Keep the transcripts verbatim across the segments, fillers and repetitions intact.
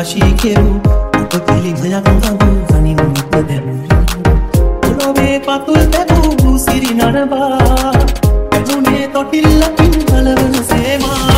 වශී කෙරු ඔබ පිළිමයක් ගඟු ගනින් උපදැමු ඔලොවේ පතුල් තැබූ සිරි නරඹා ඇනුනේ තොටිල්ලකින් කලවන සේමා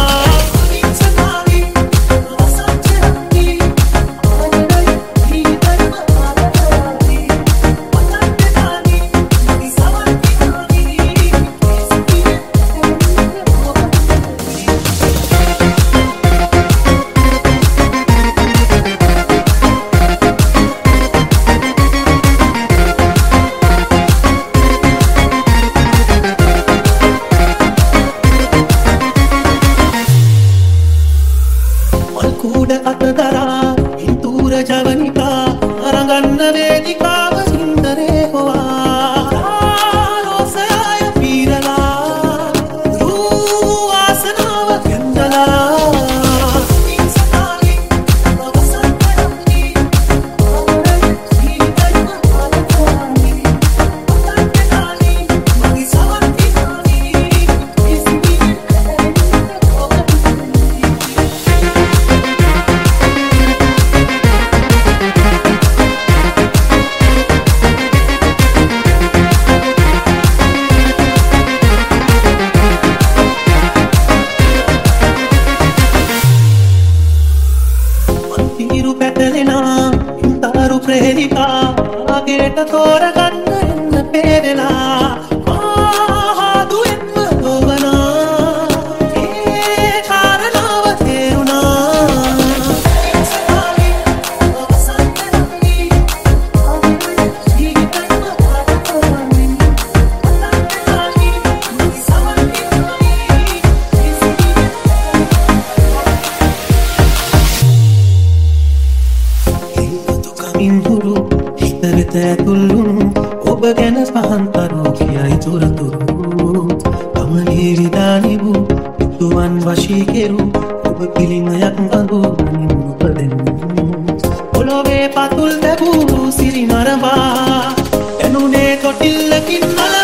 කුඩ අතදරා ඉන්තුර ජවනිකා අරගන්න වේදිකාව සින්දරේ හොවා රෝසයාය පීරලා රූ ආසනාව කෙන්දලා ප්‍රේරිකා ආගේට තෝරගන්න එන්න පේරලා ආහදු එන්න දොවනා ඒ කාරණාව තේරුණා සකාලි ඔවසන්තරි ආගේ ජීවිතම ආතෝනි අලන්තනි ඉන්දුරු හිත වෙත ඇතුළුණු ඔබ ගැන පහන්තරෝ කියයි තොරතුරු කමලේ විදානිබු යුතුවන් වශී කෙරු ඔබ පිළිමයක් ගඟු ගනින් උපදෙමු ඔලොවේ පතුල් තැබූ සිරි නරඹා ඇනුනේ තොටිල්ලකින් නල